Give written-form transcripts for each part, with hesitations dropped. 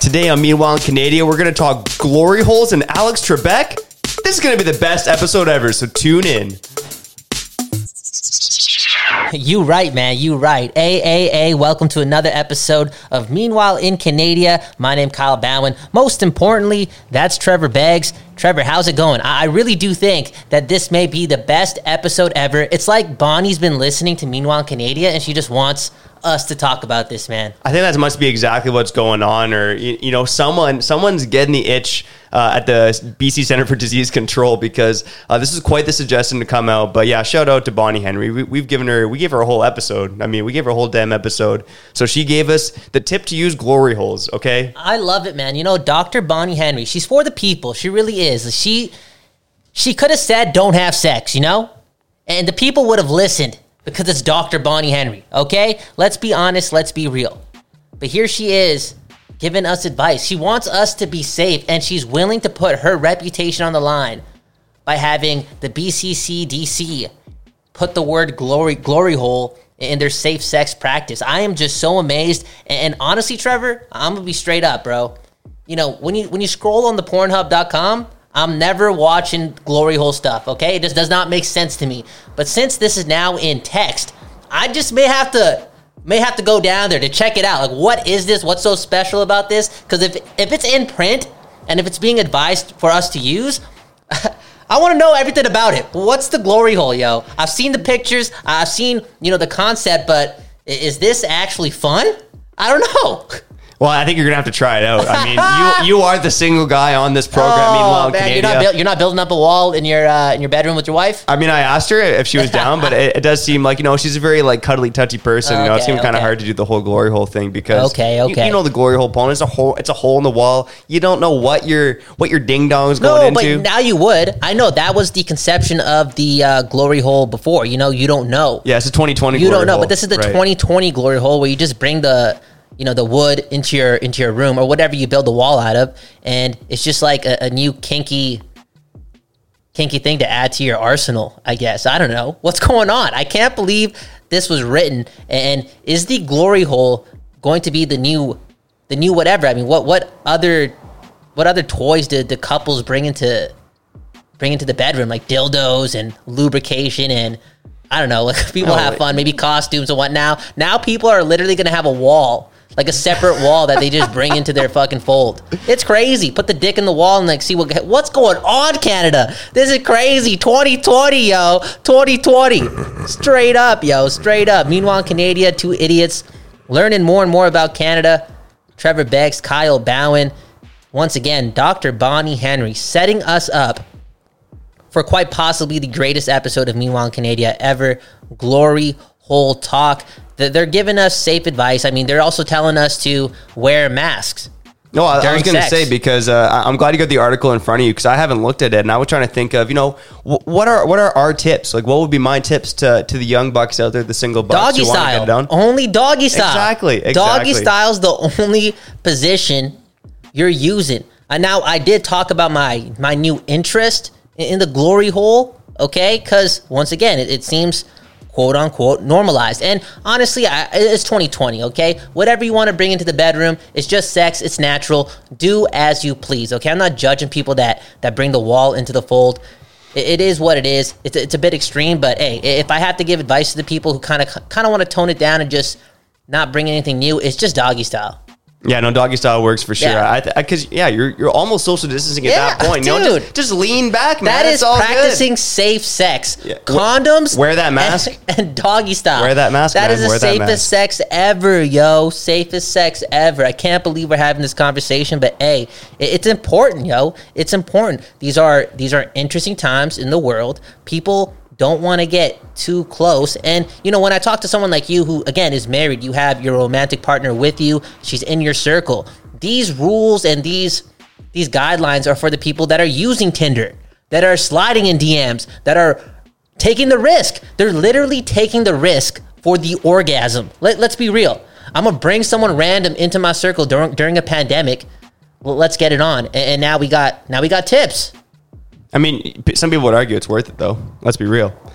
Today on Meanwhile in Canada, we're going to talk glory holes and Alex Trebek. This is going to be the best episode ever, so tune in. You right, man. You right. Welcome to another episode of Meanwhile in Canada. My name Kyle Bowen. Most importantly, that's Trevor Beggs. Trevor, how's it going? I really do think that this may be the best episode ever. It's like Bonnie's been listening to Meanwhile in Canada, and she just wants us to talk about this, man. I think that must be exactly what's going on, or you know, someone's getting the itch at the BC Center for Disease Control, because this is quite the suggestion to come out. But yeah, shout out to Bonnie Henry. We gave her a whole episode. I mean, we gave her a whole damn episode. So she gave us the tip to use glory holes. Okay, I love it, man. You know, Dr. Bonnie Henry. She's for the people. She really is. She could have said, "Don't have sex," you know, and the people would have listened. Because it's Dr. Bonnie Henry, okay? Let's be honest, let's be real. But here she is giving us advice. She wants us to be safe, and she's willing to put her reputation on the line by having the BCCDC put the word glory hole in their safe sex practice. I am just so amazed. And honestly, Trevor, I'm going to be straight up, bro. You know, when you scroll on the Pornhub.com, I'm never watching glory hole stuff, okay? It just does not make sense to me. But since this is now in text, I just may have to go down there to check it out. Like, what is this? What's so special about this? Because if it's in print and if it's being advised for us to use, I want to know everything about it. What's the glory hole, yo? I've seen the pictures. I've seen, the concept, but is this actually fun? I don't know. Well, I think you're gonna have to try it out. I mean, you are the single guy on this program. Meanwhile, man, you're not building up a wall in your bedroom with your wife. I mean, I asked her if she was down, but it does seem like she's a very cuddly, touchy person. It's gonna be kind of hard to do the whole glory hole thing because you know the glory hole porn is a hole. It's a hole in the wall. You don't know what your ding dong is going into. No, but now you would. I know that was the conception of the glory hole before. You don't know. Yeah, it's a 2020. You don't know, but this is the 2020 glory hole where you just bring the wood into your room or whatever you build the wall out of, and it's just like a new kinky thing to add to your arsenal, I guess. I don't know. What's going on? I can't believe this was written. And is the glory hole going to be the new whatever? I mean, what other toys did the couples bring into the bedroom, like dildos and lubrication and I don't know, like people have fun, maybe costumes and what now people are literally going to have a wall, like a separate wall that they just bring into their fucking fold. It's crazy. Put the dick in the wall and see what's going on, Canada. This is crazy. 2020, yo. 2020. Straight up, yo. Straight up. Meanwhile, in Canada, two idiots learning more and more about Canada. Trevor Beggs, Kyle Bowen. Once again, Dr. Bonnie Henry setting us up for quite possibly the greatest episode of Meanwhile in Canada ever. Glory hole talk. They're giving us safe advice. I mean, they're also telling us to wear masks. No, I was going to say, because I'm glad you got the article in front of you, because I haven't looked at it, and I was trying to think of, what are our tips? Like, what would be my tips to the young bucks out there, the single bucks? Doggy style. Only doggy style. Exactly. Doggy style is the only position you're using. And now, I did talk about my new interest in the glory hole, okay? Because, once again, it seems quote-unquote normalized. And honestly, it's 2020, okay? Whatever you want to bring into the bedroom, it's just sex, it's natural. Do as you please, okay? I'm not judging people that bring the wall into the fold. It is what it is. It's a bit extreme, but hey, if I have to give advice to the people who kind of want to tone it down and just not bring anything new, it's just doggy style. Yeah, no, doggy style works for sure. Because you're almost social distancing at that point. Dude, just lean back, man. That is all practicing good. Safe sex. Yeah. Condoms. Wear that mask. And doggy style. Wear that mask, That man. is the safest sex ever, yo. Safest sex ever. I can't believe we're having this conversation, but hey, it's important, yo. It's important. These are interesting times in the world. People don't want to get too close. And, when I talk to someone like you who, again, is married, you have your romantic partner with you, she's in your circle. These rules and these guidelines are for the people that are using Tinder, that are sliding in DMs, that are taking the risk. They're literally taking the risk for the orgasm. Let's be real. I'm going to bring someone random into my circle during a pandemic. Well, let's get it on. And now we got tips. I mean, some people would argue it's worth it, though. Let's be real.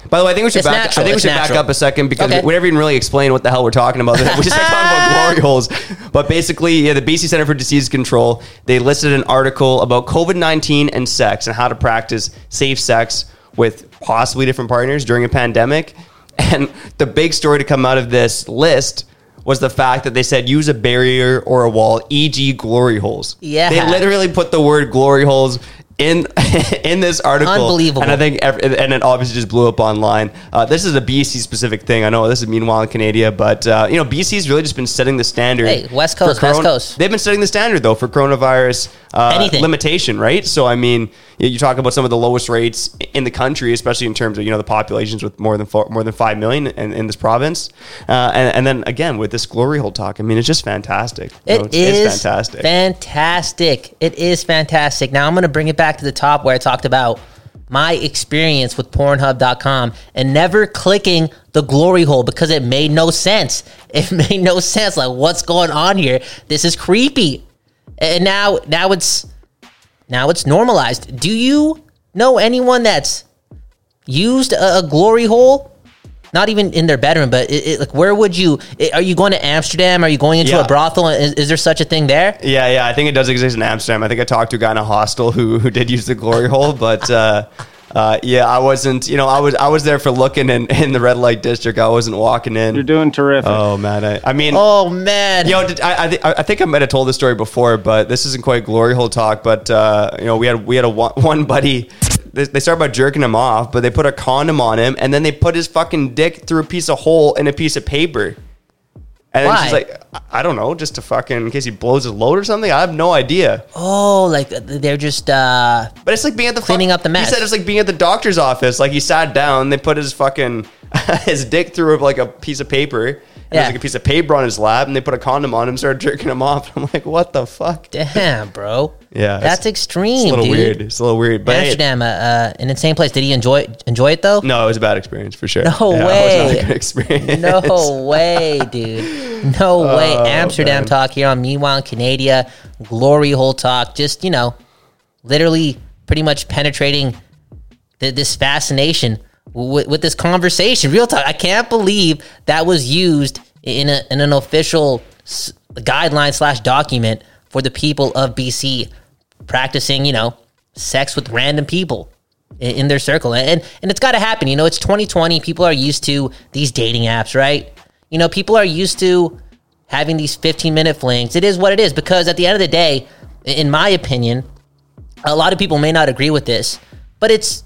By the way, I think we should It's back. natural. I think we It's should back natural. up a second because Okay. we never even really explain what the hell we're talking about. We just started talking about glory holes. But basically, yeah, the BC Center for Disease Control, they listed an article about COVID-19 and sex and how to practice safe sex with possibly different partners during a pandemic. And the big story to come out of this list was the fact that they said use a barrier or a wall, e.g. glory holes. Yeah. They literally put the word glory holes in this article. Unbelievable. And I think and it obviously just blew up online. This is a BC specific thing. I know this is meanwhile in Canada, but BC's really just been setting the standard. Hey, West for Coast, West Coast. They've been setting the standard though for coronavirus Anything. limitation, right? So I mean, you talk about some of the lowest rates in the country, especially in terms of the populations with more than 5 million in this province, and then again with this glory hole talk. I mean, it's just fantastic. It's fantastic. Fantastic. It is fantastic. Now I'm going to bring it back to the top where I talked about my experience with Pornhub.com and never clicking the glory hole because it made no sense. It made no sense. Like, what's going on here? This is creepy. And now it's normalized. Do you know anyone that's used a glory hole? Not even in their bedroom, but like, where would you? Are you going to Amsterdam? Are you going into a brothel? Is there such a thing there? Yeah. I think it does exist in Amsterdam. I think I talked to a guy in a hostel who did use the glory hole, but I wasn't. I was there for looking in the red light district. I wasn't walking in. You're doing terrific. Oh man, I mean, Oh man, I think I might have told this story before, but this isn't quite glory hole talk. But we had one buddy. They started by jerking him off, but they put a condom on him, and then they put his fucking dick through a piece of hole in a piece of paper. And then she's like, I don't know, just to fucking, in case he blows his load or something. I have no idea. Oh, like they're just But it's like being at the cleaning up the mess. He said it's like being at the doctor's office. Like he sat down, they put his fucking his dick through like a piece of paper. And there's like a piece of paper on his lap, and they put a condom on him, started jerking him off. I'm like, what the fuck? Damn, bro. Yeah, that's extreme. It's a little dude. weird. It's a little weird. But Amsterdam, an insane place. Did he enjoy it though? No, it was a bad experience for sure. No It way. was not a good experience. No way, dude. No way. Amsterdam man. talk here on Meanwhile in Canada. Glory hole talk. Just, literally pretty much penetrating this fascination with this conversation. Real talk. I can't believe that was used in an official guideline / document for the people of BC practicing, sex with random people in their circle. And it's got to happen. It's 2020. People are used to these dating apps, right? People are used to having these 15-minute flings. It is what it is, because at the end of the day, in my opinion, a lot of people may not agree with this, but it's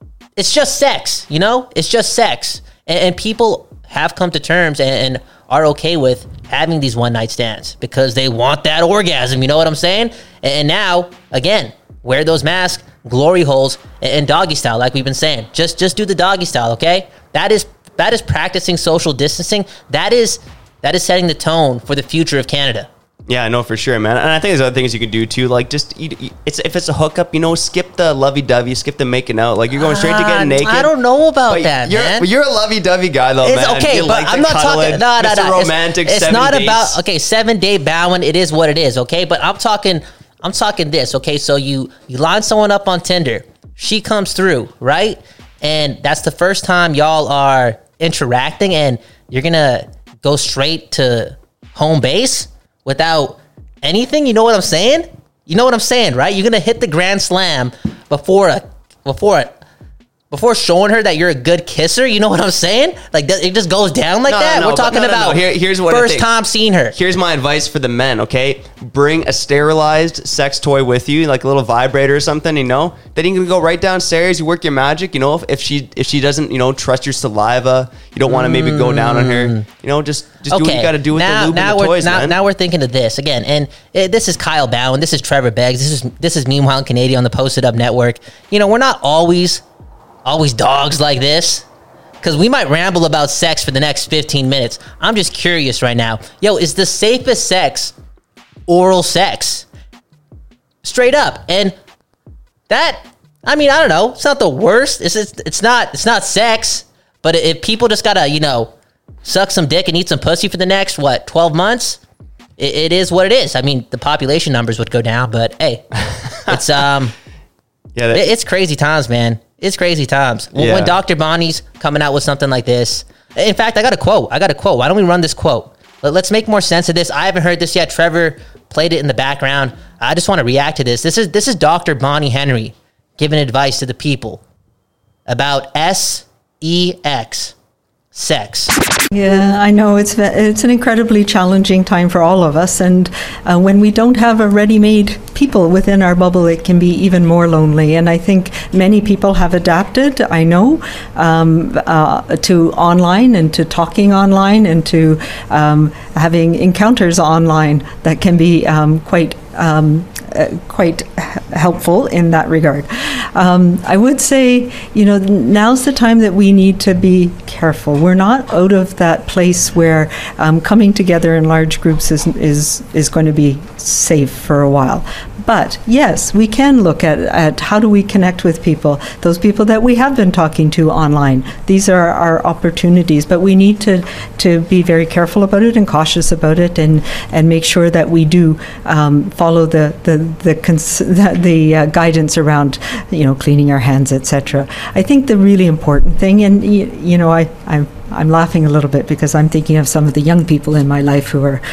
just sex, It's just sex. And people have come to terms and are okay with having these one-night stands because they want that orgasm, you know what I'm saying? And now, again, wear those masks, glory holes, and doggy style, like we've been saying. Just do the doggy style, okay? That is practicing social distancing. That is setting the tone for the future of Canada. Yeah, no, for sure, man. And I think there's other things you can do too. Like, just if it's a hookup, skip the lovey-dovey, skip the making out. Like, you're going straight to getting naked. I don't know about But that, man. You're a lovey-dovey guy, though, It's man. okay, You but like I'm to not cuddle talking. it. No. Mr. Romantic. It's 7 not dates. about 7-day bowing. It is what it is, okay. But I'm talking this, okay. So you line someone up on Tinder. She comes through, right? And that's the first time y'all are interacting, and you're gonna go straight to home base without anything. You know what I'm saying? You know what I'm saying, right? You're gonna hit the grand slam before showing her that you're a good kisser. You know what I'm saying? Like, it just goes down like that. No, We're talking about Here's what I first think. time seeing her. Here's my advice for the men, okay? Bring a sterilized sex toy with you, like a little vibrator or something, Then you can go right downstairs, you work your magic, If she doesn't, trust your saliva, you don't want to maybe go down on her, just do what you got to do with the lube and the toys, man. Now we're thinking of this again, and this is Kyle Bowen, this is Trevor Beggs, this is Meanwhile in Canada on the Posted Up Network. We're not always dogs like this, because we might ramble about sex for the next 15 minutes. I'm just curious right now. Yo, is the safest sex oral sex? Straight up. And that, I don't know. It's not the worst. It's not sex. But if people just gotta, suck some dick and eat some pussy for the next, 12 months? It is what it is. The population numbers would go down, but hey, it's it's crazy times, man. it's crazy times. Yeah. When Dr. Bonnie's coming out with something like this. In fact, I got a quote. Why don't we run this quote? Let's make more sense of this. I haven't heard this yet. Trevor played it in the background. I just want to react to this. This is Dr. Bonnie Henry giving advice to the people about sex. Yeah, I know it's an incredibly challenging time for all of us, and when we don't have a ready-made people within our bubble, it can be even more lonely. And I think many people have adapted, I know, to online and to talking online and to having encounters online that can be quite helpful in that regard. I would say, now's the time that we need to be careful. We're not out of that place where coming together in large groups is going to be safe for a while. But yes, we can look at how do we connect with people, those people that we have been talking to online. These are our opportunities, but we need to be very careful about it and cautious about it, and make sure that we do follow the guidance around, cleaning our hands, etc. I think the really important thing, and I'm laughing a little bit because I'm thinking of some of the young people in my life who are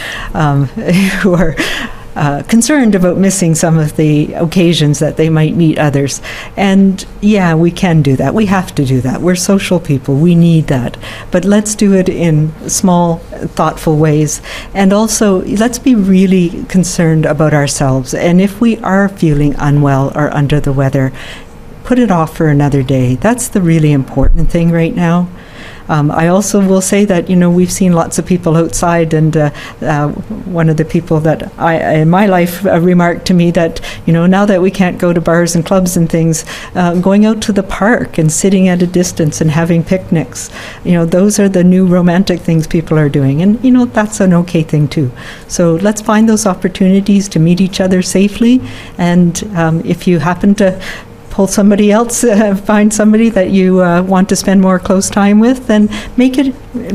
concerned about missing some of the occasions that they might meet others. And yeah, we can do that. We have to do that. We're social people. We need that. But let's do it in small, thoughtful ways. And also, let's be really concerned about ourselves. And if we are feeling unwell or under the weather, put it off for another day. That's the really important thing right now. I also will say that, we've seen lots of people outside, and one of the people that in my life remarked to me that, now that we can't go to bars and clubs and things, going out to the park and sitting at a distance and having picnics, those are the new romantic things people are doing. And, that's an okay thing too. So let's find those opportunities to meet each other safely. And if you happen to pull somebody else, find somebody that you want to spend more close time with, then make it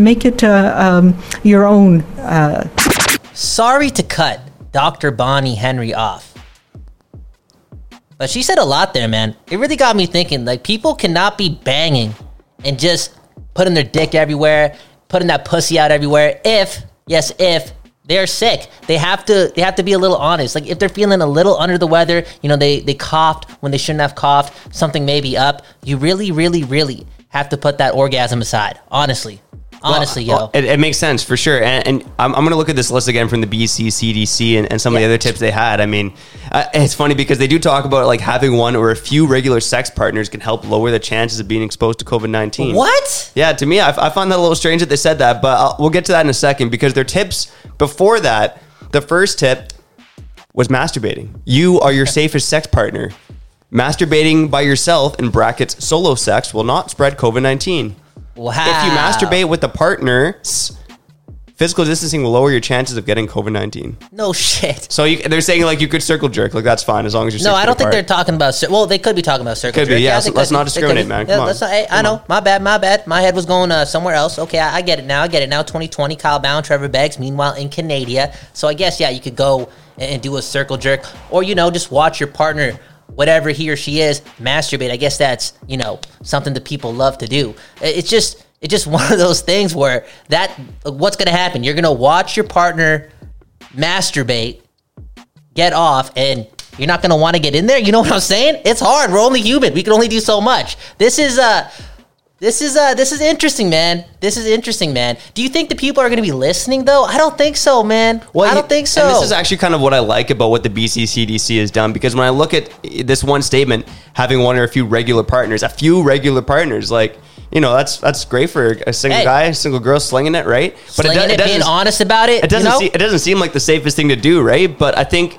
your own. Sorry to cut Dr. Bonnie Henry off, but she said a lot there, man. It really got me thinking, like, people cannot be banging and just putting their dick everywhere, putting that pussy out everywhere if they're sick. They have to be a little honest. Like, if they're feeling a little under the weather, they coughed when they shouldn't have coughed, something may be up. You really, really, really have to put that orgasm aside. Honestly, yo. It makes sense for sure. And I'm going to look at this list again from the BC CDC and some of the other tips they had. I mean, it's funny because they do talk about like having one or a few regular sex partners can help lower the chances of being exposed to COVID-19. What? Yeah, to me, I find that a little strange that they said that, but we'll get to that in a second because their tips before that, the first tip was masturbating. You are your safest sex partner. Masturbating by yourself, in brackets, solo sex, will not spread COVID-19. Wow. If you masturbate with a partner, physical distancing will lower your chances of getting COVID-19. No shit. So they're saying like you could circle jerk, like that's fine as long as you're 6 No, I don't feet think apart. they're talking about. Well, they could be talking about circle Could jerk. be, yeah. I think Let's not discriminate, man. Come on. I know. My bad. My head was going somewhere else. Okay, I get it now. 2020, Kyle Bound, Trevor Beggs. Meanwhile, in Canada. So I guess, yeah, you could go and do a circle jerk, or just watch your partner, whatever he or she is, masturbate. I guess that's something that people love to do. It's just one of those things where what's going to happen? You're going to watch your partner masturbate, get off, and you're not going to want to get in there. You know what I'm saying? It's hard. We're only human. We can only do so much. This is interesting, man. This is interesting, man. Do you think the people are going to be listening, though? I don't think so, man. I don't think so. And this is actually kind of what I like about what the BC CDC has done, because when I look at this one statement, having one or a few regular partners, like, that's great for a single guy, a single girl slinging it, right? But it being honest about it. It doesn't seem like the safest thing to do, right? But I think,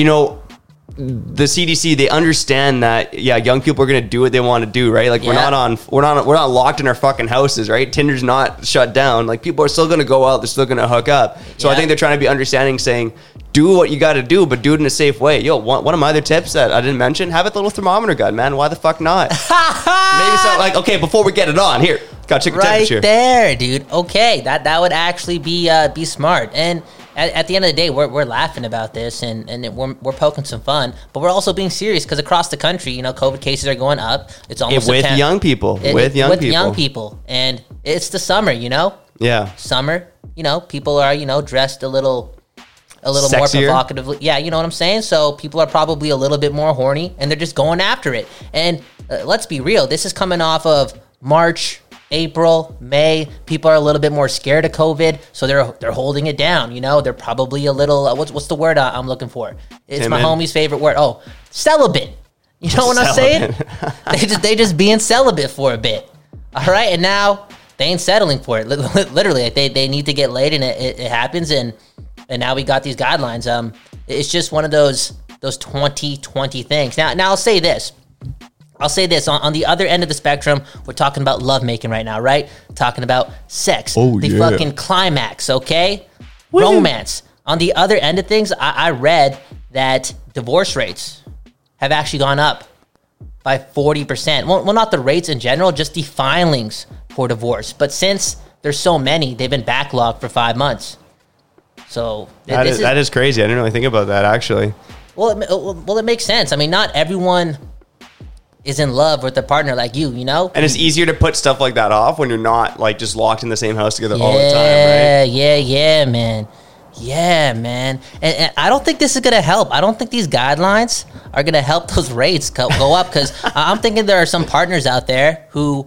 the CDC, they understand that, young people are going to do what they want to do, right? Like we're not locked in our fucking houses, right? Tinder's not shut down. Like people are still going to go out. They're still going to hook up. So I think they're trying to be understanding, saying, do what you got to do, but do it in a safe way. Yo, one of my other tips that I didn't mention, have a little thermometer gun, man. Why the fuck not? Maybe so, like, okay, before we get it on, here, got to check your temperature. Right there, dude. Okay, that would actually be smart. And at the end of the day, we're laughing about this and we're poking some fun, but we're also being serious because across the country, COVID cases are going up. It's almost with young people, with young people, and it's the summer, Yeah, summer. People are dressed a little more Sexier. provocatively. Yeah, you know what I'm saying? So people are probably a little bit more horny and they're just going after it. And let's be real, this is coming off of March, April, May. People are a little bit more scared of COVID, so they're holding it down. They're probably a little what's the word I'm looking for? It's my homie's favorite word. Oh, celibate. You know what I'm saying? they just being celibate for a bit. All right, and now they ain't settling for it. Literally, they need to get laid, and it happens. And now we got these guidelines. It's just one of those 2020 things. Now I'll say this. On the other end of the spectrum, we're talking about lovemaking right now, right? Talking about sex. The fucking climax, okay? Woo. Romance. On the other end of things, I read that divorce rates have actually gone up by 40%. Well, not the rates in general, just the filings for divorce. But since there's so many, they've been backlogged for 5 months. So that is crazy. I didn't really think about that, actually. Well, it makes sense. I mean, not everyone is in love with their partner like you. And it's easier to put stuff like that off when you're not like just locked in the same house together all the time, right? Yeah, man. Yeah, man. And I don't think this is going to help. I don't think these guidelines are going to help those rates go up, because I'm thinking there are some partners out there who,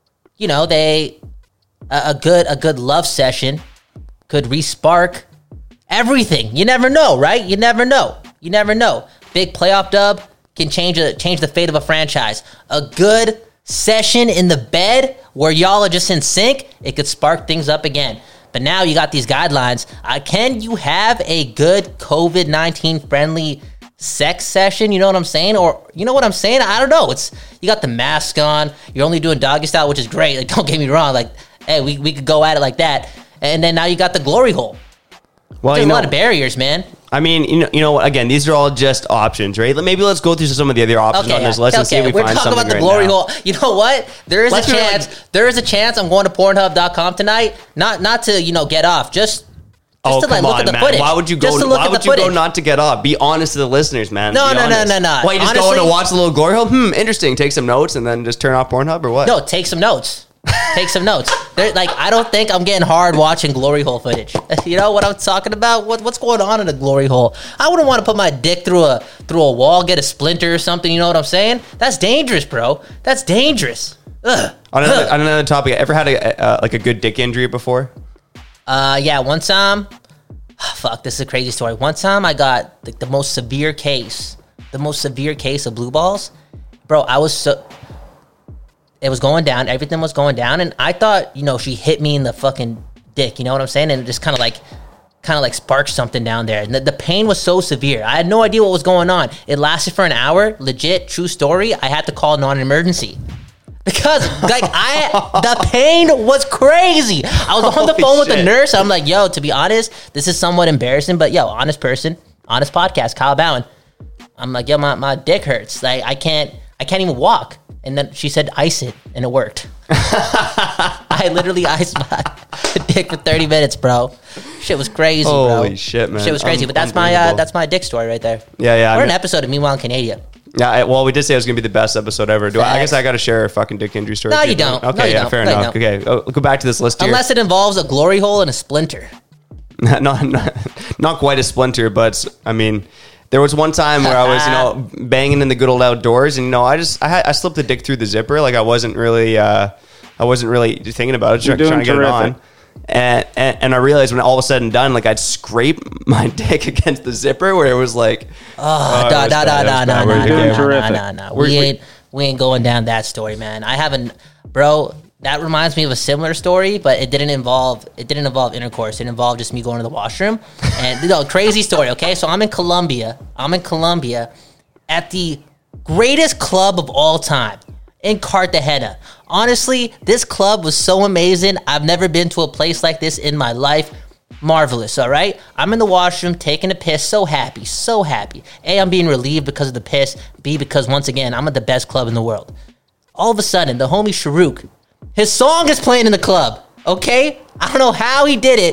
a good love session could re-spark everything. You never know, right? You never know. Big playoff dub can change the fate of a franchise. A good session in the bed where y'all are just in sync, it could spark things up again. But now you got these guidelines. Can you have a good COVID-19 friendly sex session? You know what I'm saying? Or you know what I'm saying? I don't know. You got the mask on. You're only doing doggy style, which is great. Like, don't get me wrong. Like, hey, we could go at it like that. And then now you got the glory hole. Well, there's a lot of barriers, man. I mean, again, these are all just options, right? Maybe let's go through some of the other options on this list and see if we find something. We're talking about the glory hole. You know what? There is a chance I'm going to Pornhub.com tonight. Not to get off. Just to look at the footage. Why would you go? Why would you go not to get off? Be honest to the listeners, man. No. Why, you just go in and watch the little glory hole? Interesting. Take some notes and then just turn off Pornhub, or what? No, take some notes. Take some notes. I don't think I'm getting hard watching glory hole footage. You know what I'm talking about? What's going on in a glory hole? I wouldn't want to put my dick through a wall, get a splinter or something. You know what I'm saying? That's dangerous, bro. That's dangerous. Ugh. On another topic, ever had a good dick injury before? Yeah. One time. Fuck, this is a crazy story. One time I got the most severe case of blue balls, bro. It was going down. Everything was going down. And I thought, she hit me in the fucking dick. You know what I'm saying? And it just kind of like sparked something down there. And the pain was so severe. I had no idea what was going on. It lasted for an hour. Legit, true story. I had to call non-emergency. Because, the pain was crazy. I was on the phone with the nurse. I'm like, yo, to be honest, this is somewhat embarrassing. But, yo, honest person, honest podcast, Kyle Bowen. I'm like, yo, my dick hurts. Like, I can't even walk. And then she said, ice it, and it worked. I literally iced my dick for 30 minutes, bro. Shit was crazy, bro. Holy shit, man. Shit was crazy, but that's my dick story right there. Yeah. We're an episode of Meanwhile in Canada. Yeah, well, we did say it was going to be the best episode ever. I guess I got to share a fucking dick injury story. No, you don't. Okay, no, you fair don't. enough. Okay, go back to this list here. Unless it involves a glory hole and a splinter. Not quite a splinter, but, I mean... There was one time where I was, banging in the good old outdoors, and I slipped the dick through the zipper. Like I wasn't really thinking about it, just trying to get it on. And I realized when all was said and done, like I'd scrape my dick against the zipper, where it was like, no. We ain't going down that story, man. I haven't, bro. That reminds me of a similar story, but it didn't involve intercourse. It involved just me going to the washroom. And crazy story, okay? So I'm in Colombia at the greatest club of all time in Cartagena. Honestly, this club was so amazing. I've never been to a place like this in my life. Marvelous, all right? I'm in the washroom taking a piss, so happy. A, I'm being relieved because of the piss. B, because once again, I'm at the best club in the world. All of a sudden, the homie Sharuk, his song is playing in the club, okay? I don't know how he did it,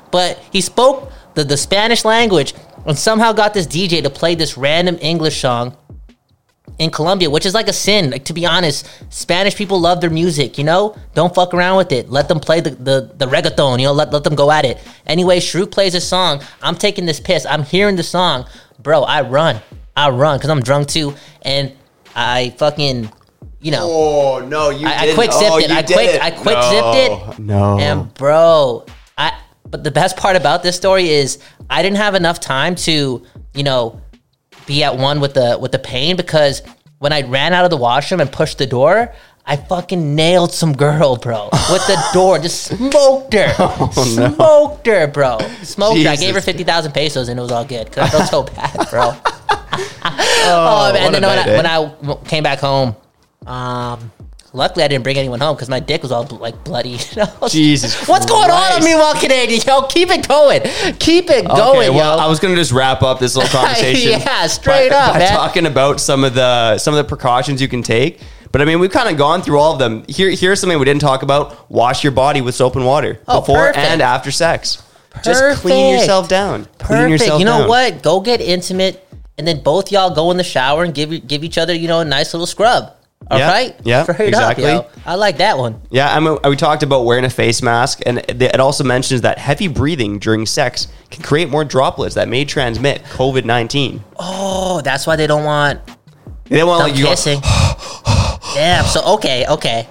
but he spoke the Spanish language and somehow got this DJ to play this random English song in Colombia, which is like a sin. Like, to be honest, Spanish people love their music, you know? Don't fuck around with it. Let them play the reggaeton, you know? Let them go at it. Anyway, Shruk plays a song. I'm taking this piss. I'm hearing the song. Bro, I run because I'm drunk too. And I fucking, you know. Oh, no, you I didn't. quick zipped it. You I quick zipped it. No. And bro, but the best part about this story is I didn't have enough time to, you know, be at one with the pain, because when I ran out of the washroom and pushed the door, I fucking nailed some girl, bro, with the door. Just smoked her. Smoked her, bro. Smoked her. I gave her 50,000 pesos and it was all good because I felt so bad, bro. Man. And then when I came back home, luckily I didn't bring anyone home because my dick was all like bloody. Jesus What's going on Meanwhile Canadian? Yo, keep it going. Keep it going, okay, well, yo. I was going to just wrap up this little conversation. Yeah, straight up, by man. talking about some of the precautions you can take. But I mean, we've kind of gone through all of them. Here's something we didn't talk about. Wash your body with soap and water before perfect. and after sex. Perfect. Just clean yourself down. Perfect. You know what? Go get intimate, and then both y'all go in the shower and give each other, you know, a nice little scrub. All right? Yeah, Straight exactly. Up, yo. I like that one. Yeah, I mean, we talked about wearing a face mask, and it also mentions that heavy breathing during sex can create more droplets that may transmit COVID-19. Oh, that's why they don't want like you kissing. Damn. So okay.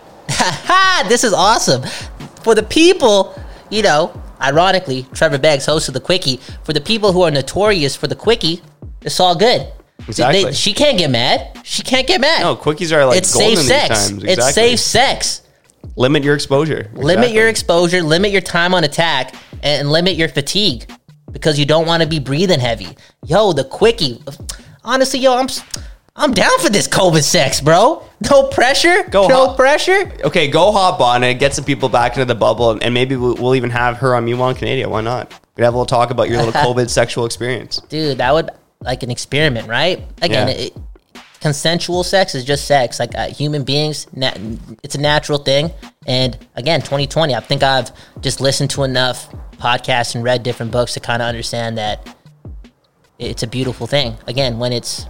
This is awesome for the people. You know, ironically, Trevor Beggs, host of the Quickie. For the people who are notorious for the Quickie, it's all good. Exactly. She can't get mad. She can't get mad. No, quickies are like it's golden safe these sex. times. Exactly. It's safe sex. Limit your exposure. Limit your exposure. Limit your time on attack, and limit your fatigue, because you don't want to be breathing heavy. Yo, the Quickie. Honestly, yo, I'm down for this COVID sex, bro. No pressure. No pressure. Okay, go hop on it. Get some people back into the bubble, and maybe we'll even have her on Meanwhile Canada. Why not? We have a little talk about your little COVID sexual experience. Dude, that would like an experiment, right? Again, consensual sex is just sex. Like human beings, it's a natural thing. And again, 2020, I think I've just listened to enough podcasts and read different books to kind of understand that it's a beautiful thing. Again, when it's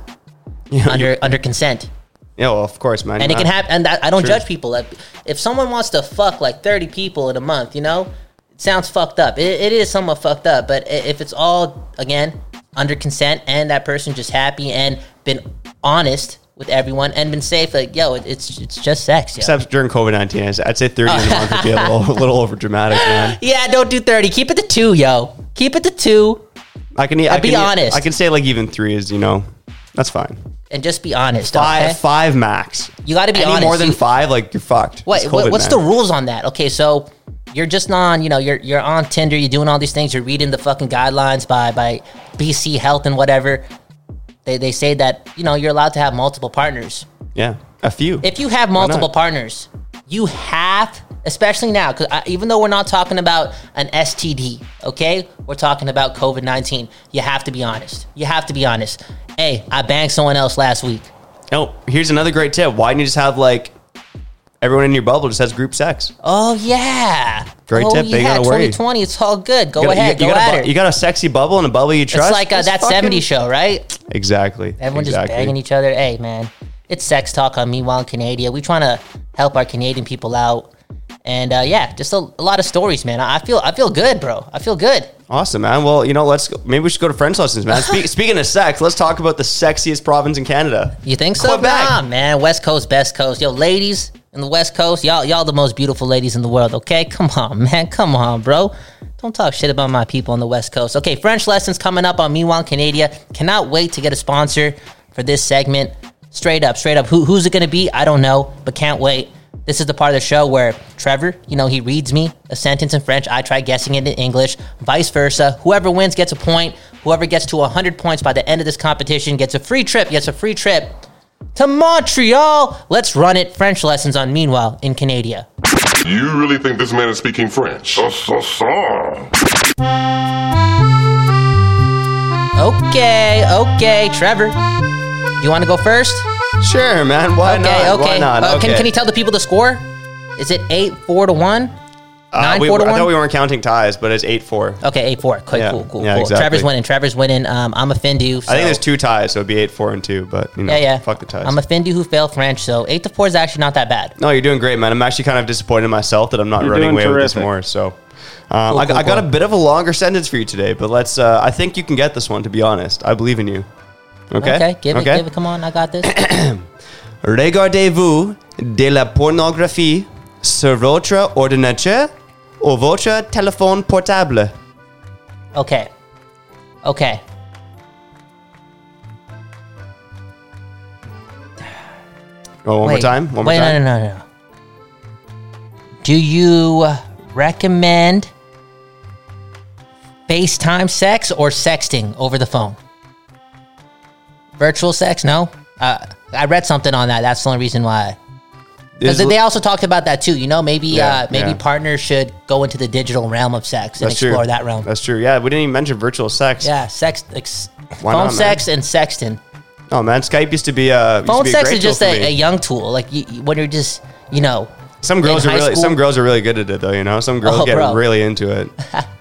under consent. Yeah, well, of course, man. And it can happen. And I don't judge people. Like, if someone wants to fuck like 30 people in a month, you know, it sounds fucked up. It is somewhat fucked up. But if it's all, again, under consent, and that person just happy and been honest with everyone and been safe, like, yo, it's just sex. Yo. Except during COVID-19, I'd say 30 in a month would be a little over dramatic, man. Yeah, don't do 30. Keep it to 2, yo. Keep it to 2. I can be honest. I can say like even 3 is, you know, that's fine. And just be honest. Five max. You got to be honest. Any more than 5, like, you're fucked. What's the rules on that? Okay, so you're just on, you know, you're on Tinder, you're doing all these things, you're reading the fucking guidelines by BC Health and whatever. They say that, you know, you're allowed to have multiple partners. Yeah, a few. If you have multiple partners, you have, especially now, because even though we're not talking about an STD, okay? We're talking about COVID-19. You have to be honest. You have to be honest. Hey, I banged someone else last week. No, here's another great tip. Why don't you just have, like, everyone in your bubble just has group sex? Oh, yeah. Great tip. Yeah, they gotta worry. 2020, it's all good. Go ahead, go at it. You got a sexy bubble and a bubble you trust? It's like that 70s show, right? Exactly. Everyone just banging each other. Hey, man, it's Sex Talk on Meanwhile Canada. We trying to help our Canadian people out. And yeah, just a lot of stories, man. I feel good, bro. I feel good. Awesome, man. Well, you know, let's go. Maybe we should go to French lessons, man. Speaking of sex, let's talk about the sexiest province in Canada. You think so? Quebec. Nah, man. West Coast, best coast. Yo, ladies in the West Coast, y'all the most beautiful ladies in the world, okay? Come on, man. Come on, bro. Don't talk shit about my people on the West Coast. Okay, French lessons coming up on Meanwhile Canada. Cannot wait to get a sponsor for this segment. Straight up. Who's it going to be? I don't know, but can't wait. This is the part of the show where Trevor, you know, he reads me a sentence in French. I try guessing it in English, vice versa. Whoever wins gets a point. Whoever gets to 100 points by the end of this competition gets a free trip. To Montreal. Let's run it. French lessons on Meanwhile in Canada. You really think this man is speaking French? Okay, Trevor. You want to go first? Sure, man. Why not? Okay. Why not? Can you tell the people the score? Is it 8-4-1? 9-4 to I 1? thought we weren't counting ties, but it's 8-4. Okay, 8-4. Cool, Yeah. cool. Yeah, exactly. Trevor's winning. I'm a Findu. So. I think there's 2 ties, so it'd be 8-4 and 2. But Yeah. fuck the ties. I'm a Findu who failed French, so 8-4 is actually not that bad. No, you're doing great, man. I'm actually kind of disappointed in myself that I'm not You're running doing away with this terrific. more. So, Cool, I got cool. a bit of a longer sentence for you today, but let's. I think you can get this one. To be honest, I believe in you. Okay. Give it. Come on, I got this. Regardez-vous de la pornographie sur votre ordinateur ou votre téléphone portable? Okay. Oh, one more time. One more time. No. Do you recommend FaceTime sex or sexting over the phone? Virtual sex? No. I read something on that. That's the only reason why. Because they also talked about that too. Maybe Yeah. partners should go into the digital realm of sex and That's true. explore that realm. That's true. Yeah, we didn't even mention virtual sex. Yeah, Why phone not, sex and sexting. Oh man, Skype used to be a Phone sex great is just tool for me. a young tool. Like when you're just Some girls in are high really school- some girls are really good at it though. Some girls Oh, get bro. really into it.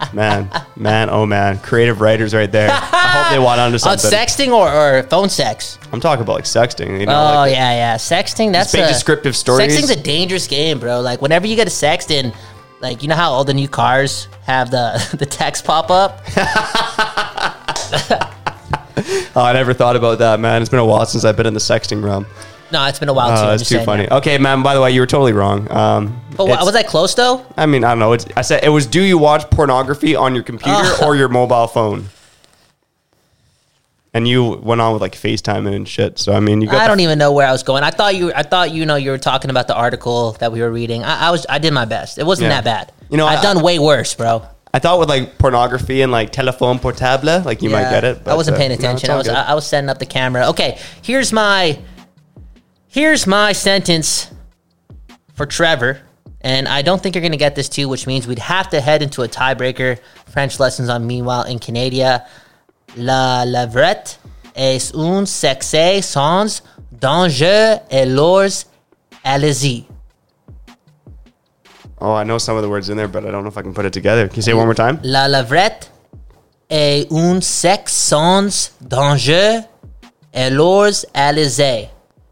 Man, creative writers right there. I hope they want onto on something. sexting or phone sex. I'm talking about like sexting. Oh like yeah. Sexting. That's big descriptive stories. Sexting's a dangerous game, bro. Like whenever you get a sext in, like how all the new cars have the text pop up. Oh, I never thought about that, man. It's been a while since I've been in the sexting realm. No, it's been a while too. Oh, I'm that's just too saying funny. that. Okay, man. By the way, you were totally wrong. But it's- was I close though? I mean, I don't know. I said it was. Do you watch pornography on your computer or your mobile phone? And you went on with like FaceTime and shit. So I mean, you got. I don't even know where I was going. I thought you were talking about the article that we were reading. I did my best. It wasn't Yeah. that bad. I- I've done way worse, bro. I thought with like pornography and like telephone portable, like you might Yeah, get it. I wasn't paying no, it's attention. all good. I was setting up the camera. Okay, here's my sentence for Trevor, and I don't think you're gonna get this too, which means we'd have to head into a tiebreaker. French lessons on Meanwhile in Canada. La levrette est un sexe sans danger et lors allez-y. Oh, I know some of the words in there, but I don't know if I can put it together. Can you say it one more time? La levrette est un sexe sans danger et lors allez-y.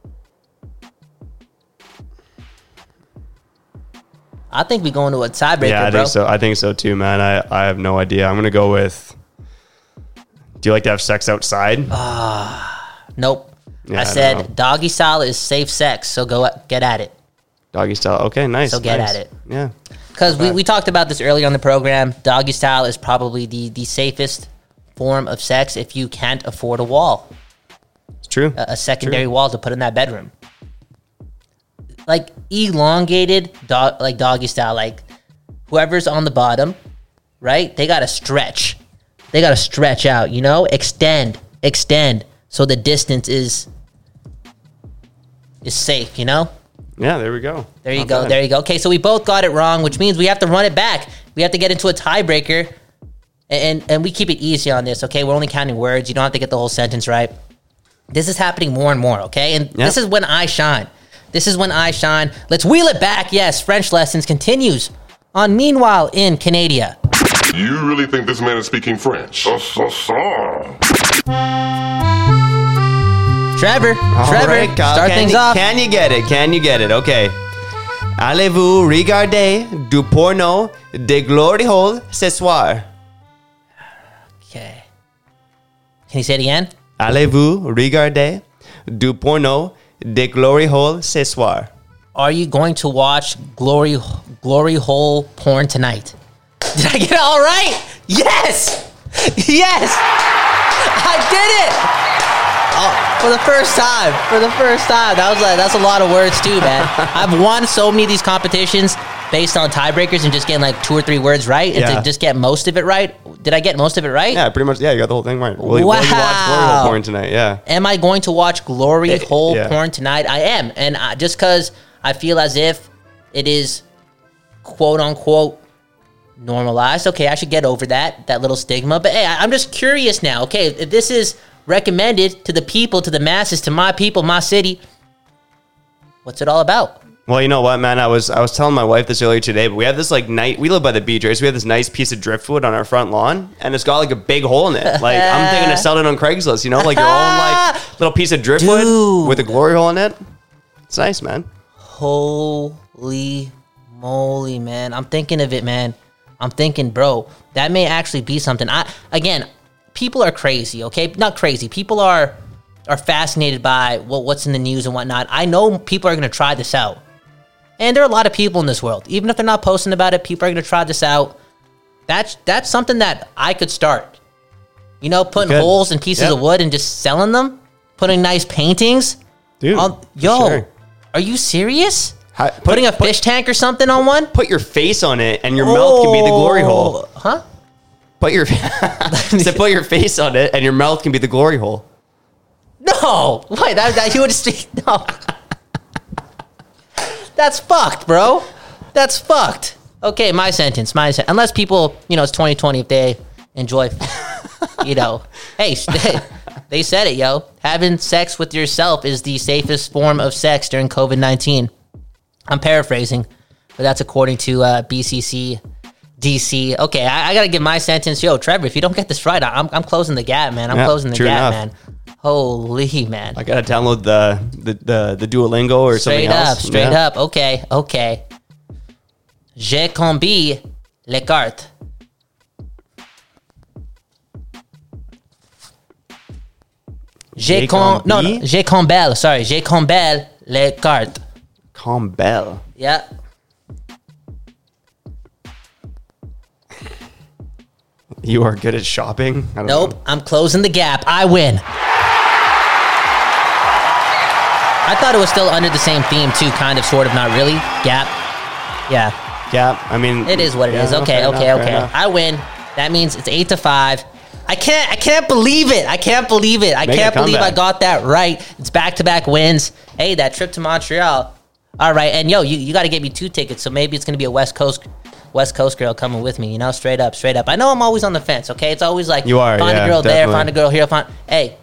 I think we go into a tiebreaker, Yeah, I bro. think so. I think so too, man. I have no idea. I'm gonna go with. Do you like to have sex outside? Nope. Yeah, I I said don't know. doggy style is safe sex, so go get at it. Doggy style. Okay, nice. So get nice. at it. Yeah. Because we talked about this earlier on the program. Doggy style is probably the safest form of sex if you can't afford a wall, It's true. a secondary wall to put in that bedroom. Like elongated doggy style, like whoever's on the bottom, right? They gotta stretch. They gotta stretch out, extend, so the distance is safe, Yeah, there we go. There you Not go. bad. There you go. Okay, so we both got it wrong, which means we have to run it back. We have to get into a tiebreaker, and we keep it easy on this. Okay, we're only counting words. You don't have to get the whole sentence right. This is happening more and more. Okay, and Yeah. this is when I shine. Let's wheel it back. Yes, French lessons continues on Meanwhile in Canada. You really think this man is speaking French? Trevor, All right, Kyle, start things off. Can you get it? Okay. Allez-vous regarder du porno de glory hole ce soir? Okay. Can you say it again? Allez-vous regarder du porno de glory hole ce soir? Are you going to watch glory hole porn tonight? Did I get it all right? Yes! Yes! I did it! Oh, for the first time. That's a lot of words too, man. I've won so many of these competitions based on tiebreakers and just getting like 2 or 3 words right, and Yeah. to just get most of it right. Did I get most of it right? Yeah, pretty much. Yeah, you got the whole thing right. Will you watch glory Wow. hole porn tonight? Yeah. Am I going to watch glory hole yeah. porn tonight? I am. And just because I feel as if it is quote unquote normalized, okay, I should get over that little stigma. But hey, I'm just curious now. Okay, if this is recommended to the people, to the masses, to my people, my city, what's it all about? Well, you know what, man? I was telling my wife this earlier today, but we have this like we live by the beach, right? So we have this nice piece of driftwood on our front lawn, and it's got like a big hole in it. Like I'm thinking of selling it on Craigslist, you know, like your own like little piece of driftwood Dude. with a glory hole in it. It's nice, man. Holy moly, man. I'm thinking of it, man. I'm thinking, bro, that may actually be something. Again, people are crazy, okay? Not crazy. People are fascinated by what's in the news and whatnot. I know people are going to try this out. And there are a lot of people in this world. Even if they're not posting about it, people are going to try this out. That's something that I could start. You know, putting holes in pieces of wood and just selling them. Putting nice paintings. Dude, sure. Are you serious? Putting a fish tank or something on one? Put your face on it, and your mouth can be the glory hole. Huh? Put your face on it, and your mouth can be the glory hole. No. Wait, that you would just... No. That's fucked, bro. That's fucked. Okay, my sentence. Unless people, you know, it's 2020, if they enjoy, you know, hey, they said it, yo. Having sex with yourself is the safest form of sex during COVID-19. I'm paraphrasing, but that's according to BCC DC. Okay, I got to give my sentence. Yo, Trevor, if you don't get this right, I'm closing the gap, man. I'm closing the gap, man. Holy, man. I got to download the Duolingo or something else. Straight up. Okay. J'ai combi les cartes. J'ai combi. Sorry, j'ai combi les cartes. Combel. Yeah. You are good at shopping? I don't know. I'm closing the gap. I win. I thought it was still under the same theme too, kind of, sort of, not really. Gap. Yeah. Gap. I mean, it is what it is. Okay. I win. That means it's 8-5. I can't believe it. I can't believe I got that right. It's back-to-back wins. Hey, that trip to Montreal. All right, and yo, you got to get me 2 tickets, so maybe it's gonna be a West Coast girl coming with me. You know, straight up. I know I'm always on the fence. Okay, it's always like you are. Find a girl definitely. there, find a girl here. Hey.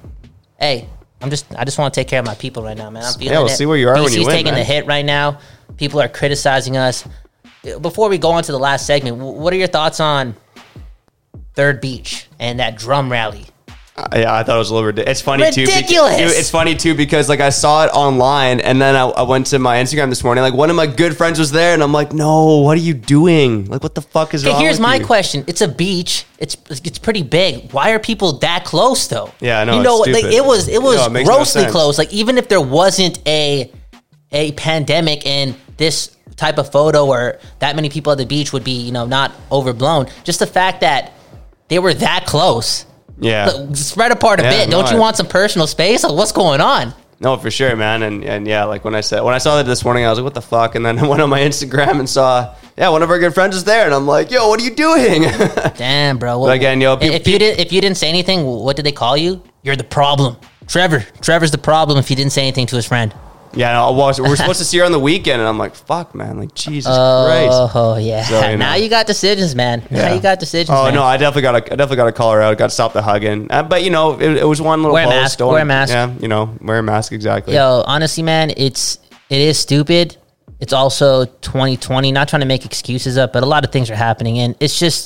I just want to take care of my people right now, man. I'm feeling we'll it. see where you are BC's when you win, taking the hit right now. People are criticizing us. Before we go on to the last segment, what are your thoughts on Third Beach and that drum rally? Yeah, I thought it was a little ridiculous. It's funny ridiculous. too. It's funny too because like I saw it online and then I went to my Instagram this morning. Like one of my good friends was there and I'm like, no, what are you doing? Like what the fuck is wrong? Here's with my you? question. It's a beach. It's pretty big. Why are people that close though? Yeah, I know. You know, like it was makes grossly no close. Like even if there wasn't a pandemic and this type of photo or that many people at the beach would be, you know, not overblown. Just the fact that they were that close. Yeah. Look, spread apart a bit. Don't you want some personal space? Like, what's going on? No, for sure, man. And yeah, like when I saw that this morning, I was like, what the fuck? And then I went on my Instagram and saw, one of our good friends was there. And I'm like, yo, what are you doing? Damn, bro. But again, yo, if you didn't say anything, what did they call you? You're the problem. Trevor's the problem if he didn't say anything to his friend. Yeah, no, we're supposed to see her on the weekend, and I'm like, fuck, man, like Jesus Christ. Oh yeah. So, now you got decisions, man. Yeah. Now you got decisions. Oh man. no, I definitely got to call her out. Got to stop the hugging. But you know, it was one little wear post. Wear a mask. Yeah, you know, wear a mask exactly. Yo, honestly, man, it is stupid. It's also 2020. Not trying to make excuses up, but a lot of things are happening, and it's just,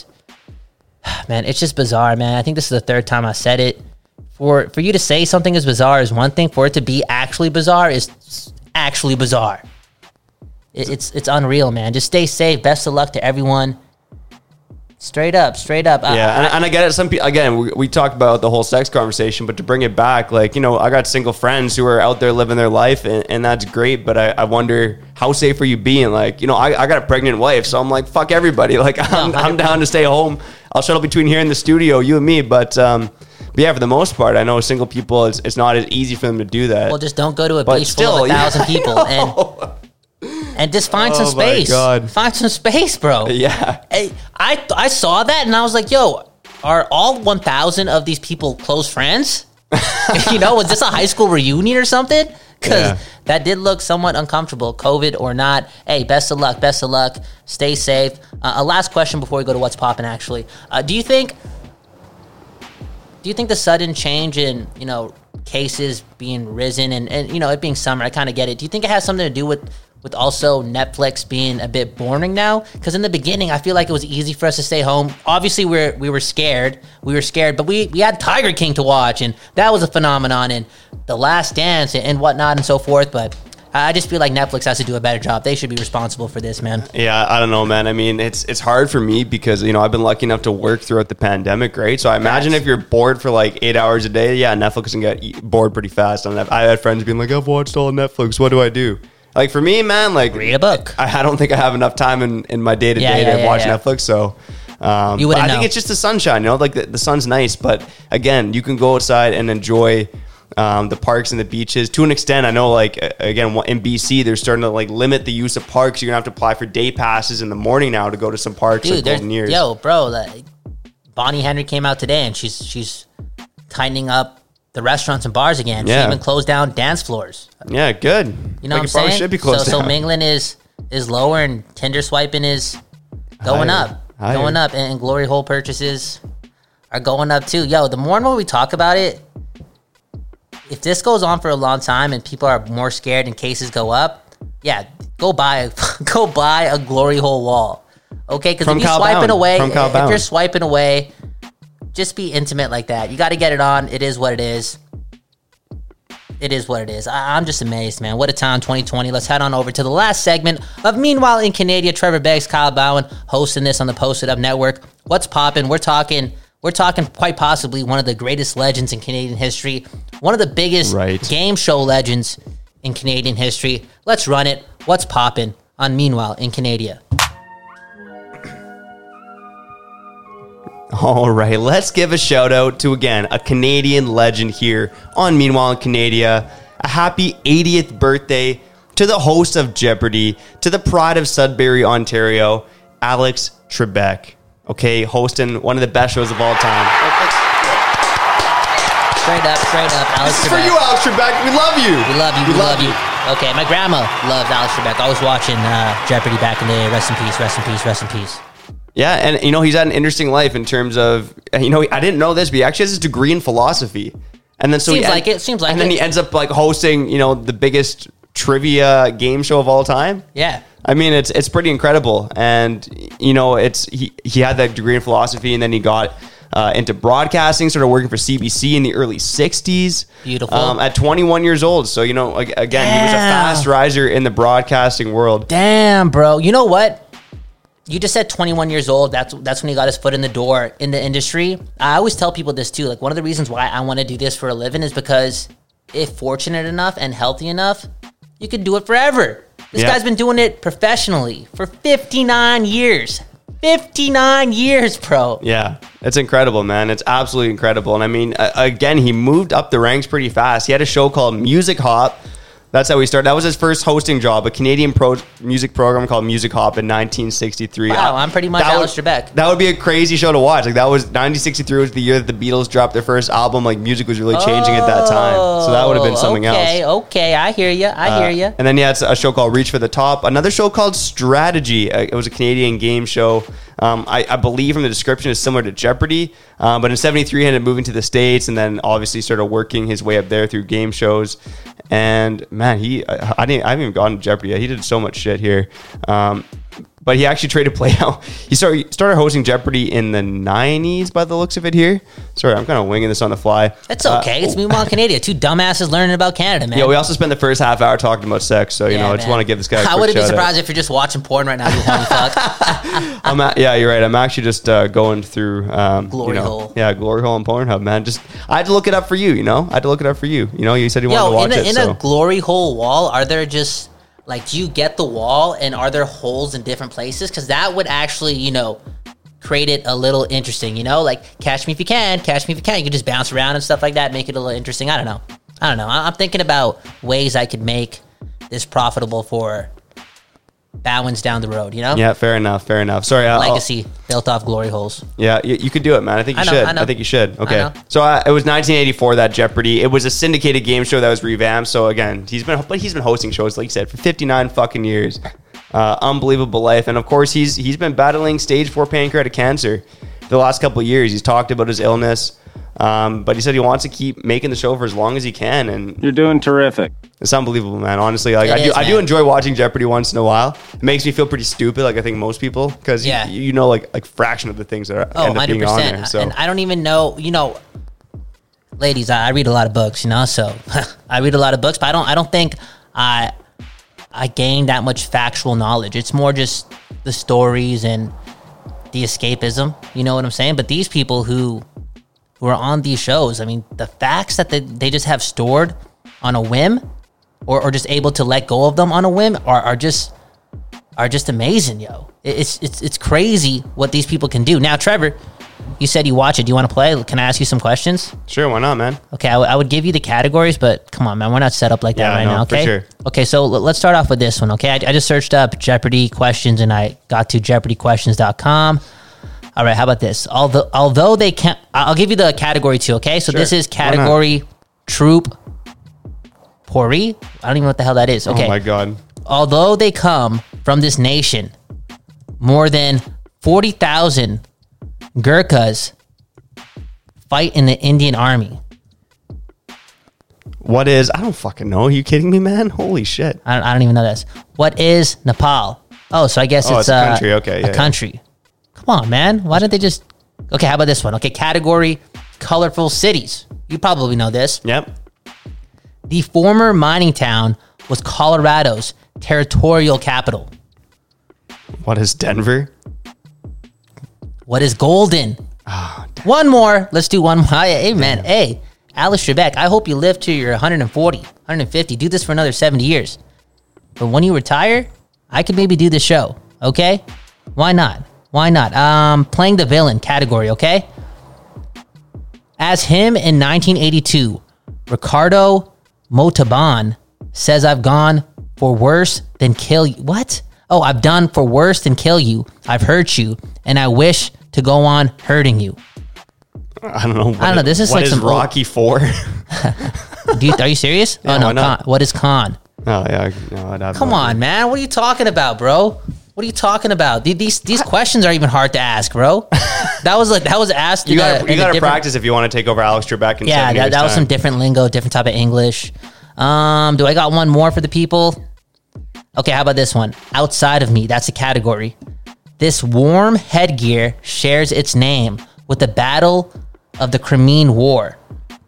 man, it's just bizarre, man. I think this is the third time I said it. For you to say something is bizarre is one thing. For it to be actually bizarre is actually bizarre. It's unreal, man. Just stay safe. Best of luck to everyone. Straight up. Yeah, and I get it. Some people, again, we talked about the whole sex conversation, but to bring it back, like, you know, I got single friends who are out there living their life, and that's great, but I wonder, how safe are you being? Like, you know, I got a pregnant wife, so I'm like, fuck everybody. Like, I'm down to stay home. I'll shuttle between here and the studio, you and me, but yeah, for the most part, I know single people, it's not as easy for them to do that. Well, just don't go to a beach full of 1,000 people and just find some space. Find some space, bro. Yeah. I saw that and I was like, yo, are all 1,000 of these people close friends? You know, was this a high school reunion or something? Because that did look somewhat uncomfortable, COVID or not. Hey, best of luck. Stay safe. A last question before we go to what's popping, actually. Do you think the sudden change in, you know, cases being risen and you know, it being summer, I kind of get it. Do you think it has something to do with with also Netflix being a bit boring now. Because in the beginning, I feel like it was easy for us to stay home. Obviously, we were scared. But we had Tiger King to watch, and that was a phenomenon, and The Last Dance and whatnot and so forth. But I just feel like Netflix has to do a better job. They should be responsible for this, man. Yeah, I don't know, man. I mean, it's hard for me because, I've been lucky enough to work throughout the pandemic, right? So I imagine if you're bored for like 8 hours a day, yeah, Netflix can get bored pretty fast. I had friends being like, I've watched all of Netflix. What do I do? Like for me, man, like read a book. I don't think I have enough time in my day to day to watch Netflix. So you wouldn't I know. think it's just the sunshine, like the sun's nice. But again, you can go outside and enjoy the parks and the beaches to an extent. I know, like, again, in BC, they're starting to like limit the use of parks. You're gonna have to apply for day passes in the morning now to go to some parks. Dude, like Golden Years. Yo, bro, Bonnie Henry came out today and she's tightening up the restaurants and bars again. Yeah. She even closed down dance floors. Yeah, good. You know Like, what I'm saying? Should be closed so down. mingling is lower and Tinder swiping is going Higher. up, and glory hole purchases are going up too. Yo, the more and more we talk about it, if this goes on for a long time and people are more scared and cases go up, yeah, go buy a glory hole wall. Okay, because if you're swiping away, just be intimate like that. You got to get it on. It is what it is. It is what it is. I'm just amazed, man. What a time, 2020. Let's head on over to the last segment of Meanwhile in Canada. Trevor Beggs, Kyle Bowen hosting this on the Posted Up Network. What's poppin'? We're talking quite possibly one of the greatest legends in Canadian history. One of the biggest game show legends in Canadian history. Let's run it. What's poppin' on Meanwhile in Canada? All right, let's give a shout out to, again, a Canadian legend here on Meanwhile in Canada. A happy 80th birthday to the host of Jeopardy, to the pride of Sudbury, Ontario, Alex Trebek. Okay, hosting one of the best shows of all time. Straight up, Alex Trebek. For you, Alex Trebek, we love you. We love you. Okay, my grandma loves Alex Trebek. I was watching Jeopardy back in the day. Rest in peace, rest in peace, rest in peace. Yeah, and he's had an interesting life in terms of, I didn't know this, but he actually has his degree in philosophy. And then Seems like it. And then he ends up like hosting, the biggest trivia game show of all time. Yeah. I mean, it's pretty incredible. And, he had that degree in philosophy, and then he got into broadcasting, started working for CBC in the early 60s. Beautiful. At 21 years old. So, again, he was a fast riser in the broadcasting world. Damn, bro. You know what? You just said 21 years old. That's when he got his foot in the door in the industry. I always tell people this too. Like, one of the reasons why I want to do this for a living is because if fortunate enough and healthy enough, you could do it forever. This guy's been doing it professionally for 59 years. 59 years, bro. Yeah, it's incredible, man. It's absolutely incredible. And I mean, again, he moved up the ranks pretty fast. He had a show called Music Hop. That's how he started. That was his first hosting job, a Canadian music program called Music Hop in 1963. Wow, I'm pretty much Alex Trebek. That would be a crazy show to watch. Like, that was 1963 was the year that the Beatles dropped their first album. Like, music was really changing at that time. So that would have been something else. Okay, I hear you. And then he had a show called Reach for the Top. Another show called Strategy. It was a Canadian game show. I believe from the description is similar to Jeopardy. But in 73, he ended up moving to the States and then obviously started working his way up there through game shows. And man, I haven't even gotten to Jeopardy yet. He did so much shit here. But he actually traded play out. He started hosting Jeopardy in the 90s by the looks of it here. Sorry, I'm kind of winging this on the fly. That's okay. It's Meanwhile in Canada. Two dumbasses learning about Canada, man. Yeah, we also spent the first half hour talking about sex. So, I just want to give this guy a quick I wouldn't be shout surprised out. if you're just watching porn right now, you horny fuck. Yeah, you're right. I'm actually just going through Glory hole. Yeah, Glory Hole and Pornhub, man. I had to look it up for you, I had to look it up for you. You said you wanted to watch it. In a glory hole wall, are there just like, do you get the wall and are there holes in different places? Because that would actually, create it a little interesting, like catch me if you can. You can just bounce around and stuff like that, make it a little interesting. I don't know. I'm thinking about ways I could make this profitable for Bowens down the road, Yeah, fair enough. Sorry. Legacy built off glory holes. Yeah, you could do it, man. I think you should. I think you should. Okay. So it was 1984, that Jeopardy. It was a syndicated game show that was revamped. So again, he's been hosting shows, like you said, for 59 fucking years. Unbelievable life. And of course, he's been battling stage 4 pancreatic cancer for the last couple of years. He's talked about his illness. But he said he wants to keep making the show for as long as he can, and You're doing terrific. it's unbelievable, man. Honestly, like It is, I do man. enjoy watching Jeopardy once in a while. It makes me feel pretty stupid, like I think most people, because Yeah. you know, like fraction of the things that Oh, end up being on 100%. there. So And I don't even know, ladies, I read a lot of books, so I read a lot of books, but I don't think I gain that much factual knowledge. It's more just the stories and the escapism, you know what I'm saying? But these people who are on these shows, I mean, the facts that they just have stored on a whim or just able to let go of them on a whim are just amazing, yo. It's crazy what these people can do. Now, Trevor, you said you watch it. Do you want to play? Can I ask you some questions? sure, why not, man? Okay, I would give you the categories, but come on, man, we're not set up like that Yeah, right no, now. for Okay, sure. Okay, so let's start off with this one. Okay, I just searched up Jeopardy questions and I got to JeopardyQuestions.com. All right, how about this? Although they can't, I'll give you the category too. Okay, so Sure, this is why not? category troop pori. I don't even know what the hell that is. Okay, Oh my god. although they come from this nation, more than 40,000 Gurkhas fight in the Indian army. What is? I don't fucking know. Are you kidding me, man? Holy shit. I don't even know this. What is Nepal? Oh, so I guess Oh, it's it's a country. Okay, a yeah, country. Come on, man. Why didn't they just? Okay, how about this one? Okay, category colorful cities. You probably know this. Yep. The former mining town was Colorado's territorial capital. What is Denver? What is Golden? One more. Let's do one more. Hey, man. Hey, Alex Trebek, I hope you live to your 140, 150. Do this for another 70 years. But when you retire, I could maybe do this show. Okay? Why not? Why not? Playing the villain category, okay? As him in 1982, Ricardo Montalban says, I've gone for worse than kill you. What? Oh, I've done for worse than kill you. I've hurt you, and I wish to go on hurting you. I don't know. I don't know. This is what like is some old- Rocky 4? Are you serious? Yeah, Oh, no. why not? Con. What is con? Oh yeah. No, I'd have Come no on, idea. man. What are you talking about, bro? What are you talking about? These questions are even hard to ask, bro. That was asked. You in a got to different- practice if you want to take over Alex Trebek in Yeah, 7 years' that was some time. different lingo, different type of English. Do I got one more for the people? Okay, how about this one? Outside of me, that's a category. This warm headgear shares its name with the Battle of the Crimean War.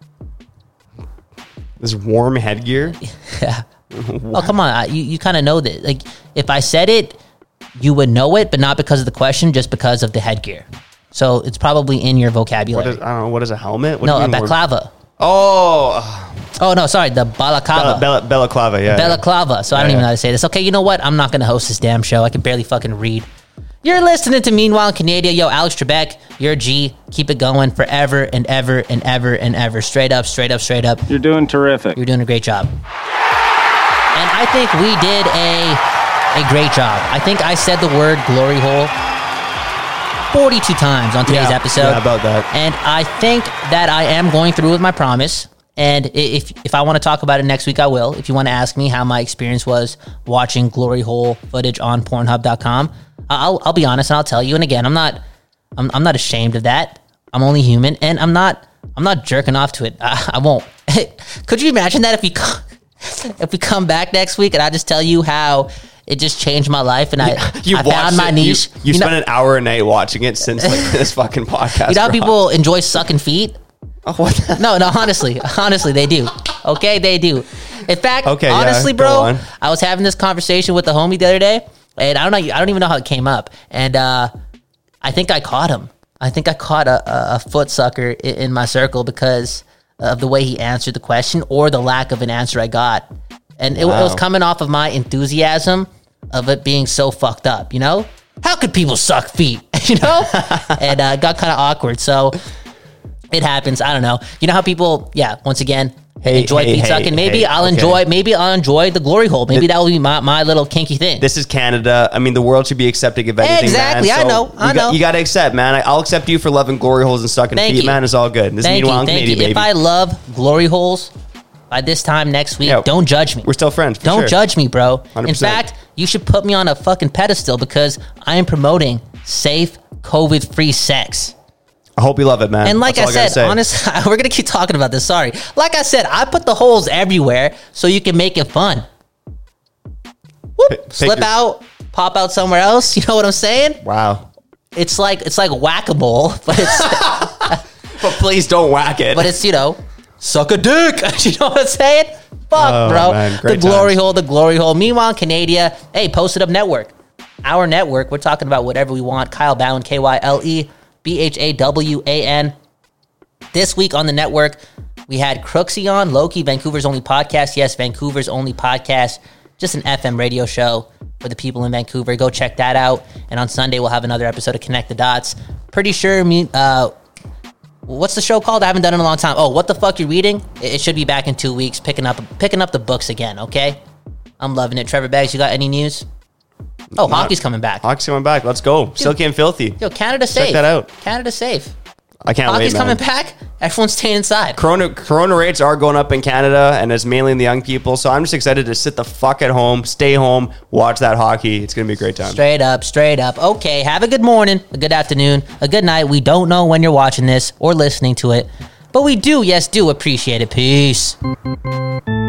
This warm headgear. Oh, come on. You kind of know that. Like, if I said it, you would know it, but not because of the question, just because of the headgear. So it's probably in your vocabulary. What is? I don't know. What is a helmet? What No, do a you mean warm- baklava. Oh, Oh, no, sorry. The balaclava. balaclava. Yeah. Balaclava. So I don't Yeah, even know yeah. how to say this. Okay, you know what? I'm not going to host this damn show. I can barely fucking read. You're listening to Meanwhile in Canada. Yo, Alex Trebek, you're a G. Keep it going forever and ever and ever and ever. Straight up, straight up, straight up. You're doing terrific. You're doing a great job. And I think we did a great job. I think I said the word glory hole 42 times on today's Yeah, episode. yeah, about that. And I think that I am going through with my promise. And if I want to talk about it next week, I will. If you want to ask me how my experience was watching glory hole footage on Pornhub.com, I'll be honest and I'll tell you. And again, I'm not ashamed of that. I'm only human, and I'm not jerking off to it. I won't. Could you imagine that if we come back next week and I just tell you how it just changed my life and I found my niche? You know- spent an hour a night watching it since like this fucking podcast. You know how dropped. people enjoy sucking feet? Oh, what the- No, honestly, they do. Okay, they do. In fact, Okay, yeah, honestly, go bro, on. I was having this conversation with the homie the other day, and I don't even know how it came up, and I think I caught him. I think I caught a foot sucker in my circle because of the way he answered the question or the lack of an answer I got, and it was Wow. coming off of my enthusiasm of it being so fucked up. You know, how could people suck feet? You know, and it got kind of awkward. So. It happens. I don't know. You know how people, once again, enjoy feet sucking. Maybe I'll enjoy the glory hole. Maybe that will be my little kinky thing. This is Canada. I mean, the world should be accepting of anything. Exactly. Man. I know. I know. You got to accept, man. I'll accept you for loving glory holes and sucking Thank feet, you. man. It's all good. This is Meanwhile in Thank Canada, you. baby. If I love glory holes by this time next week, Yeah, don't judge me. We're still friends. For Don't sure. judge me, bro. 100%. In fact, you should put me on a fucking pedestal because I am promoting safe, COVID-free sex. I hope you love it, man. And like That's all I gotta said, say. honestly, we're going to keep talking about this. Sorry. Like I said, I put the holes everywhere so you can make it fun. Whoop, slip out, pop out somewhere else. You know what I'm saying? Wow. It's like whack-a-mole, but it's But please don't whack it. but it's, suck a dick. You know what I'm saying? Fuck, Oh, bro. man, The great glory times. hole, the glory hole. Meanwhile, in Canada, hey, Posted Up Network. Our network, we're talking about whatever we want. Kyle Bowen, KYLEBHAWAN. This week on the network, we had Crooksy on, Loki, Vancouver's only podcast. Yes, Vancouver's only podcast. Just an FM radio show for the people in Vancouver. Go check that out. And on Sunday, we'll have another episode of Connect the Dots. Pretty sure, what's the show called? I haven't done it in a long time. Oh, What the Fuck You're Reading? It should be back in 2 weeks, picking up the books again, okay? I'm loving it. Trevor Baggs, you got any news? Oh, hockey's coming back. Hockey's coming back. Let's go. Silky and filthy. Yo, Canada's safe. Check that out. Canada's safe. I can't Hockey's wait, man. coming back. Everyone's staying inside. Corona rates are going up in Canada, and it's mainly in the young people. So I'm just excited to sit the fuck at home, stay home, watch that hockey. It's going to be a great time. Straight up. Okay, have a good morning, a good afternoon, a good night. We don't know when you're watching this or listening to it, but we do, yes, do appreciate it. Peace.